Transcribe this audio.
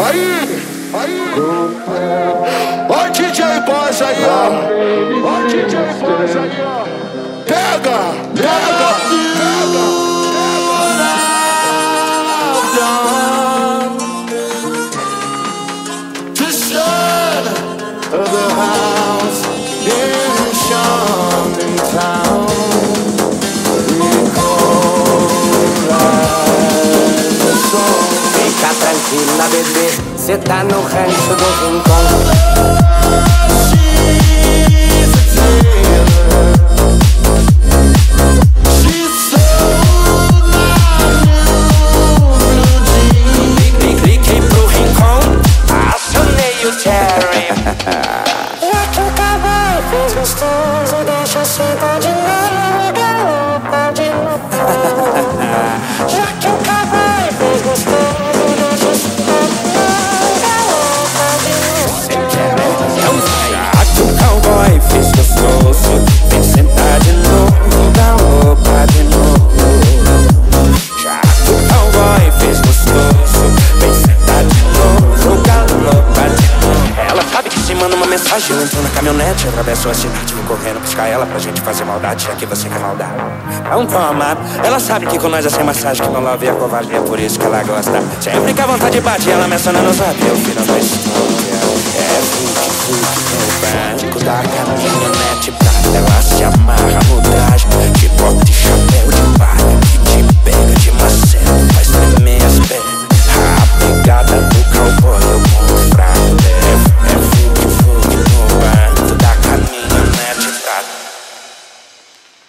Ó DJ Boss aí, ó. Ó DJ Boss aí, ó. Pega, pega, pega. The sun of the house in Shannon town. Fica tranquila, bebê, cê tá no rancho do Rincão. Cliquei pro Rincão, acionei o Terry. Já que o cowboy fez gostoso, deixa eu sentar de novo, galopa de novo. Já que o cowboy fez gostoso, deixa eu sentar de novo, galopa de novo. Já que o cowboy fez gostoso, vem sentar de novo, galopa de novo. Já que o cowboy fez gostoso, vem sentar de novo, galopa de novo. Ela sabe que se manda uma mensagem, eu entro na caminhonete, atravesso a cidade, vou correndo buscar ela pra gente fazer maldade, já que você quer maldade. Então toma, ela sabe que com nós é sem massagem, que não love é covardia, por isso que ela gosta. Sempre que a vontade bate, ela me aciona no zap, eu viro da história. É no banco da caminhonete, pra ela se amarra no traje, de bota e chapéu.